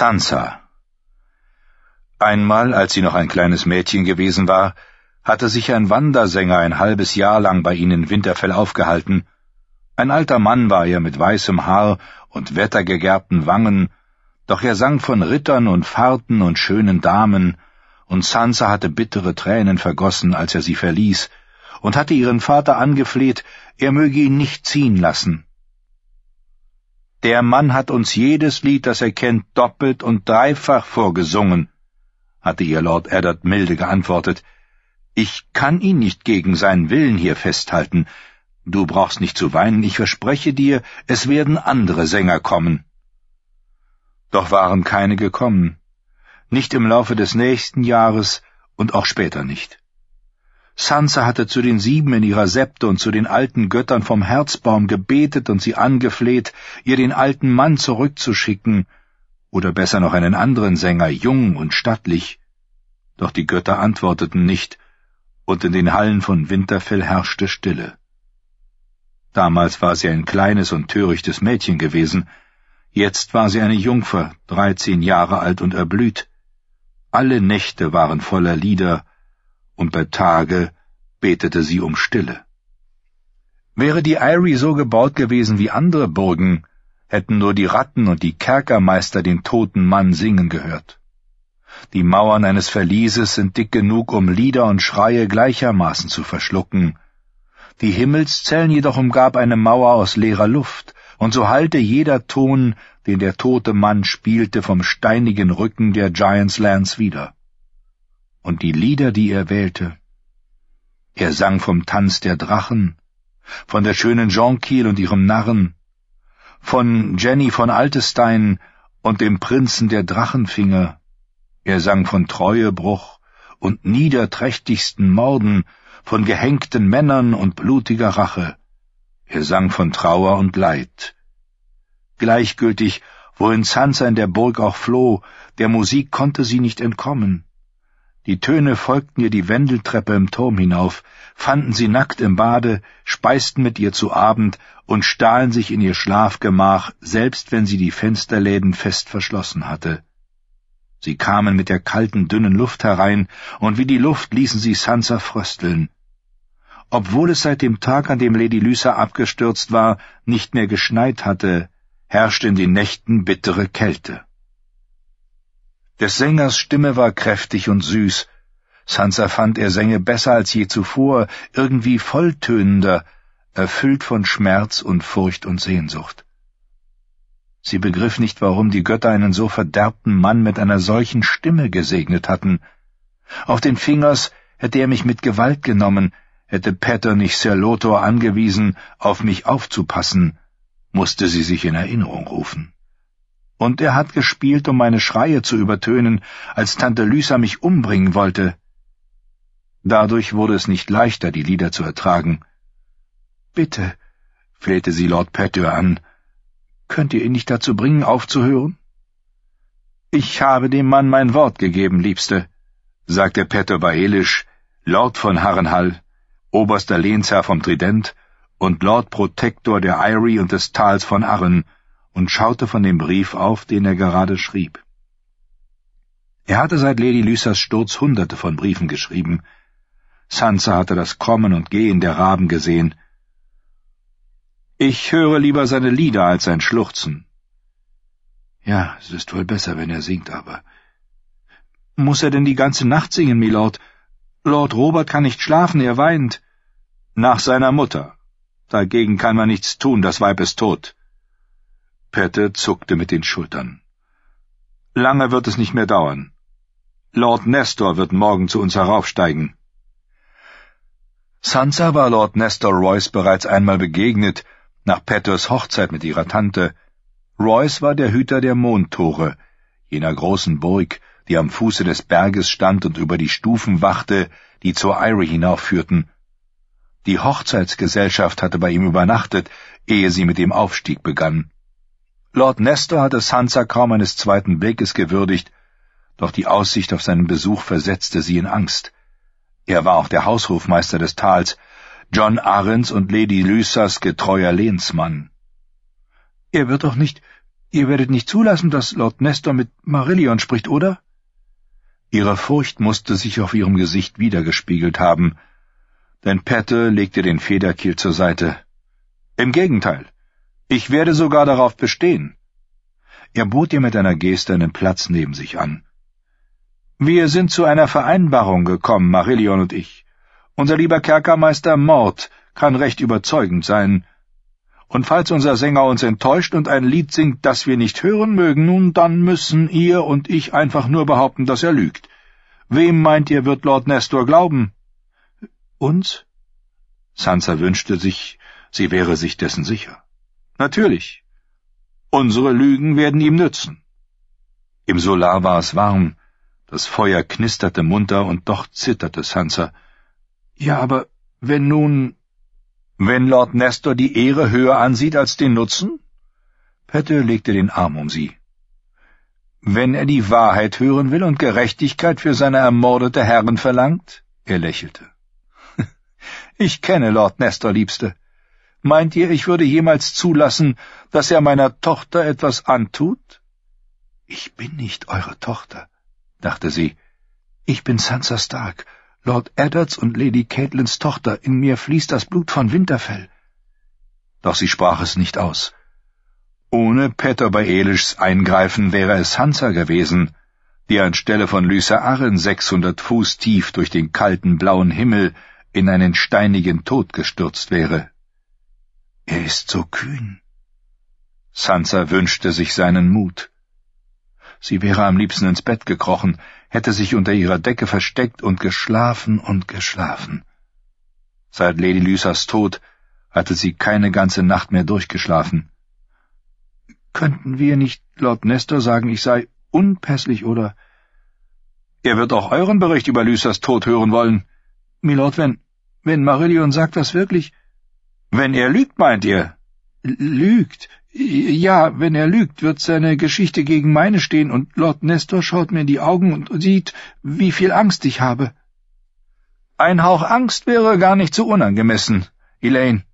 Sansa. Einmal, als sie noch ein kleines Mädchen gewesen war, hatte sich ein Wandersänger ein halbes Jahr lang bei ihnen in Winterfell aufgehalten. Ein alter Mann war er mit weißem Haar und wettergegerbten Wangen, doch er sang von Rittern und Fahrten und schönen Damen, und Sansa hatte bittere Tränen vergossen, als er sie verließ, und hatte ihren Vater angefleht, er möge ihn nicht ziehen lassen. »Der Mann hat uns jedes Lied, das er kennt, doppelt und dreifach vorgesungen«, hatte ihr Lord Eddard milde geantwortet. »Ich kann ihn nicht gegen seinen Willen hier festhalten. Du brauchst nicht zu weinen, ich verspreche dir, es werden andere Sänger kommen.« Doch waren keine gekommen, nicht im Laufe des nächsten Jahres und auch später nicht. Sansa hatte zu den 7 in ihrer Septe und zu den alten Göttern vom Herzbaum gebetet und sie angefleht, ihr den alten Mann zurückzuschicken, oder besser noch einen anderen Sänger, jung und stattlich. Doch die Götter antworteten nicht, und in den Hallen von Winterfell herrschte Stille. Damals war sie ein kleines und törichtes Mädchen gewesen, jetzt war sie eine Jungfer, 13 Jahre alt und erblüht. Alle Nächte waren voller Lieder, und bei Tage betete sie um Stille. Wäre die Eyrie so gebaut gewesen wie andere Burgen, hätten nur die Ratten und die Kerkermeister den toten Mann singen gehört. Die Mauern eines Verlieses sind dick genug, um Lieder und Schreie gleichermaßen zu verschlucken. Die Himmelszellen jedoch umgab eine Mauer aus leerer Luft, und so hallte jeder Ton, den der tote Mann spielte, vom steinigen Rücken der Giants Lands wider. Und die Lieder, die er wählte: Er sang vom Tanz der Drachen, von der schönen Jonquil und ihrem Narren, von Jenny von Altestein und dem Prinzen der Drachenfinger. Er sang von Treuebruch und niederträchtigsten Morden, von gehängten Männern und blutiger Rache. Er sang von Trauer und Leid. Gleichgültig, wohin Sansa in der Burg auch floh, der Musik konnte sie nicht entkommen. Die Töne folgten ihr die Wendeltreppe im Turm hinauf, fanden sie nackt im Bade, speisten mit ihr zu Abend und stahlen sich in ihr Schlafgemach, selbst wenn sie die Fensterläden fest verschlossen hatte. Sie kamen mit der kalten, dünnen Luft herein, und wie die Luft ließen sie Sansa frösteln. Obwohl es seit dem Tag, an dem Lady Lysa abgestürzt war, nicht mehr geschneit hatte, herrschte in den Nächten bittere Kälte. Des Sängers Stimme war kräftig und süß. Sansa fand, er sänge besser als je zuvor, irgendwie volltönender, erfüllt von Schmerz und Furcht und Sehnsucht. Sie begriff nicht, warum die Götter einen so verderbten Mann mit einer solchen Stimme gesegnet hatten. Auf den Fingers hätte er mich mit Gewalt genommen, hätte Paetternich Sir Lothor angewiesen, auf mich aufzupassen, musste sie sich in Erinnerung rufen. Und er hat gespielt, um meine Schreie zu übertönen, als Tante Lysa mich umbringen wollte. Dadurch wurde es nicht leichter, die Lieder zu ertragen. »Bitte«, flehte sie Lord Pattyr an, »könnt ihr ihn nicht dazu bringen, aufzuhören?« »Ich habe dem Mann mein Wort gegeben, Liebste«, sagte Pattyr Baelish, Lord von Harrenhal, oberster Lehnsherr vom Trident und Lord Protector der Eyrie und des Tals von Arryn, und schaute von dem Brief auf, den er gerade schrieb. Er hatte seit Lady Lysas Sturz Hunderte von Briefen geschrieben. Sansa hatte das Kommen und Gehen der Raben gesehen. »Ich höre lieber seine Lieder als sein Schluchzen.« »Ja, es ist wohl besser, wenn er singt, aber...« »Muss er denn die ganze Nacht singen, Milord? Lord Robert kann nicht schlafen, er weint.« »Nach seiner Mutter. Dagegen kann man nichts tun, das Weib ist tot.« Pattyr zuckte mit den Schultern. »Lange wird es nicht mehr dauern. Lord Nestor wird morgen zu uns heraufsteigen.« Sansa war Lord Nestor Royce bereits einmal begegnet, nach Pattyrs Hochzeit mit ihrer Tante. Royce war der Hüter der Mondtore, jener großen Burg, die am Fuße des Berges stand und über die Stufen wachte, die zur Eyrie hinaufführten. Die Hochzeitsgesellschaft hatte bei ihm übernachtet, ehe sie mit dem Aufstieg begann. Lord Nestor hatte Sansa kaum eines zweiten Blickes gewürdigt, doch die Aussicht auf seinen Besuch versetzte sie in Angst. Er war auch der Haushofmeister des Tals, Jon Arryns und Lady Lysas getreuer Lehnsmann. »Er wird doch nicht Ihr werdet nicht zulassen, dass Lord Nestor mit Marillion spricht, oder? Ihre Furcht musste sich auf ihrem Gesicht wiedergespiegelt haben, denn Pette legte den Federkiel zur Seite. »Im Gegenteil, ich werde sogar darauf bestehen.« Er bot ihr mit einer Geste einen Platz neben sich an. »Wir sind zu einer Vereinbarung gekommen, Marillion und ich. Unser lieber Kerkermeister Mord kann recht überzeugend sein. Und falls unser Sänger uns enttäuscht und ein Lied singt, das wir nicht hören mögen, nun, dann müssen ihr und ich einfach nur behaupten, dass er lügt. Wem meint ihr, wird Lord Nestor glauben?« »Uns?« Sansa wünschte sich, sie wäre sich dessen sicher. »Natürlich. Unsere Lügen werden ihm nützen.« Im Solar war es warm, das Feuer knisterte munter und doch zitterte Sansa. »Ja, aber wenn nun...« »Wenn Lord Nestor die Ehre höher ansieht als den Nutzen?« Pette legte den Arm um sie. »Wenn er die Wahrheit hören will und Gerechtigkeit für seine ermordete Herren verlangt?« Er lächelte. »Ich kenne Lord Nestor, Liebste. Meint ihr, ich würde jemals zulassen, dass er meiner Tochter etwas antut?« »Ich bin nicht eure Tochter«, dachte sie. »Ich bin Sansa Stark, Lord Eddards und Lady Catelyns Tochter. In mir fließt das Blut von Winterfell.« Doch sie sprach es nicht aus. Ohne Petter Baelischs Eingreifen wäre es Sansa gewesen, die anstelle von Lysa Arryn 600 Fuß tief durch den kalten blauen Himmel in einen steinigen Tod gestürzt wäre. Er ist so kühn. Sansa wünschte sich seinen Mut. Sie wäre am liebsten ins Bett gekrochen, hätte sich unter ihrer Decke versteckt und geschlafen und geschlafen. Seit Lady Lysas Tod hatte sie keine ganze Nacht mehr durchgeschlafen. »Könnten wir nicht Lord Nestor sagen, ich sei unpässlich, oder?« »Er wird auch euren Bericht über Lysas Tod hören wollen.« »Milord, wenn Marillion sagt das wirklich...« »Wenn er lügt, meint ihr?« »Lügt? Ja, wenn er lügt, wird seine Geschichte gegen meine stehen, und Lord Nestor schaut mir in die Augen und sieht, wie viel Angst ich habe.« »Ein Hauch Angst wäre gar nicht so unangemessen, Elaine.